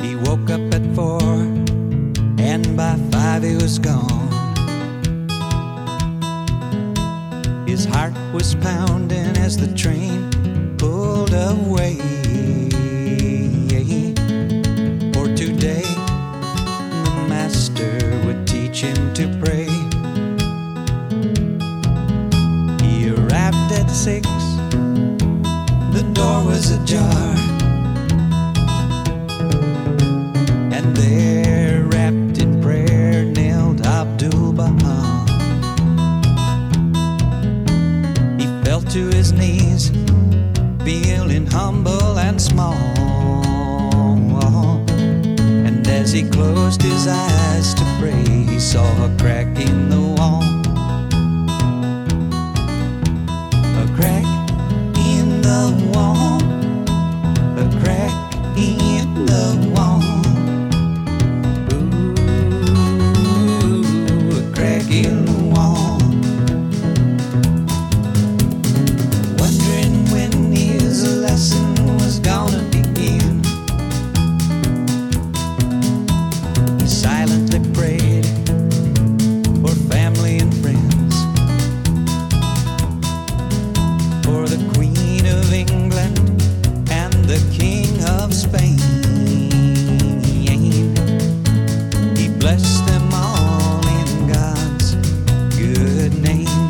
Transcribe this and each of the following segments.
He woke up at 4, and by 5 he was gone. His heart was pounding as the train pulled away. For today, the master would teach him to pray. He arrived at 6, the door was ajar, and there, wrapped in prayer, knelt Abdu'l-Baha. He fell to his knees, feeling humble and small. And as he closed his eyes to pray, he saw a crack in the wall. A crack in the wall. A crack in the wall. Ooh, a crack in the wall. Wondering when his lesson was gonna begin, he silently prayed for family and friends, for the Queen of England and the King of Spain. He blessed them all in God's good name.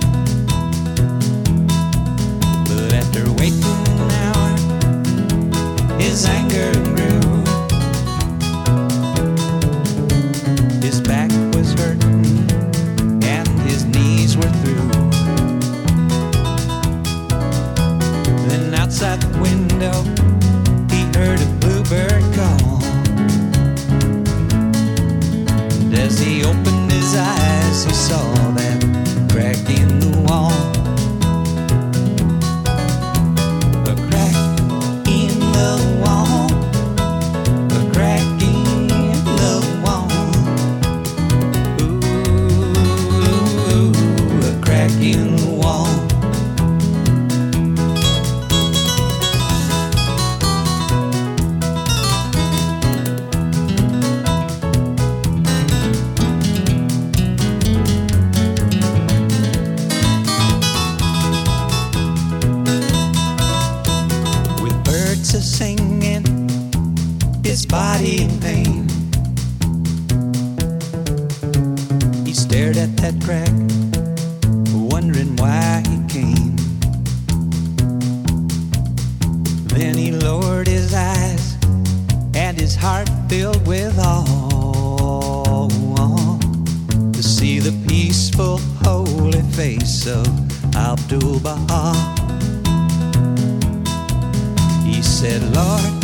But after waiting an hour, his anger grew. His back was hurting and his knees were through. Then outside the window, he heard a bluebird call. And as he opened his eyes, he saw that crack in the wall. A crack in the wall. A crack in the wall. Ooh, a crack in the wall. With birds a-singing, his body in pain, he stared at that crack, wondering why he came. Then he lowered his eyes, and his heart filled with awe, to see the peaceful, holy face of Abdu'l-Baha. He said, Lord,